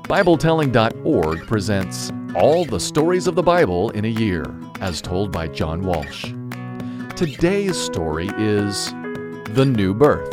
BibleTelling.org presents All the Stories of the Bible in a Year, as told by John Walsh. Today's story is The New Birth.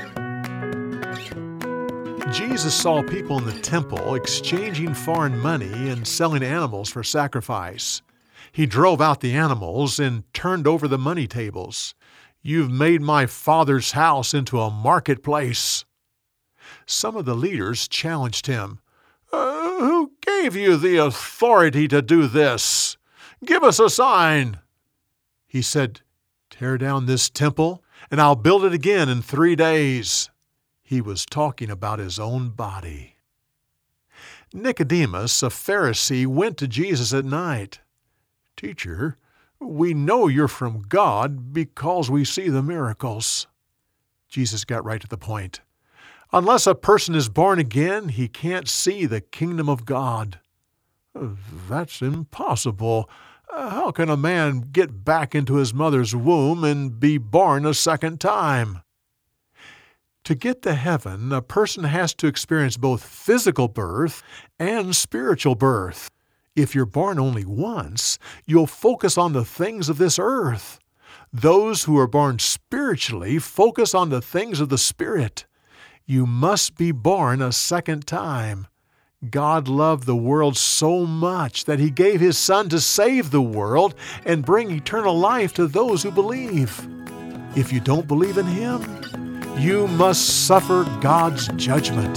Jesus saw people in the temple exchanging foreign money and selling animals for sacrifice. He drove out the animals and turned over the money tables. "You've made my Father's house into a marketplace." Some of the leaders challenged him. Who gave you the authority to do this? Give us a sign." He said, "Tear down this temple, and I'll build it again in 3 days." He was talking about his own body. Nicodemus, a Pharisee, went to Jesus at night. "Teacher, we know you're from God because we see the miracles." Jesus got right to the point. "Unless a person is born again, he can't see the kingdom of God." "That's impossible. How can a man get back into his mother's womb and be born a second time?" To get to heaven, a person has to experience both physical birth and spiritual birth. If you're born only once, you'll focus on the things of this earth. Those who are born spiritually focus on the things of the Spirit. You must be born a second time. God loved the world so much that He gave His Son to save the world and bring eternal life to those who believe. If you don't believe in Him, you must suffer God's judgment.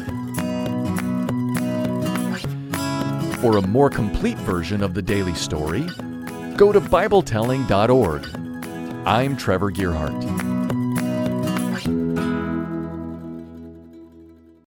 For a more complete version of the daily story, go to BibleTelling.org. I'm Trevor Gearhart.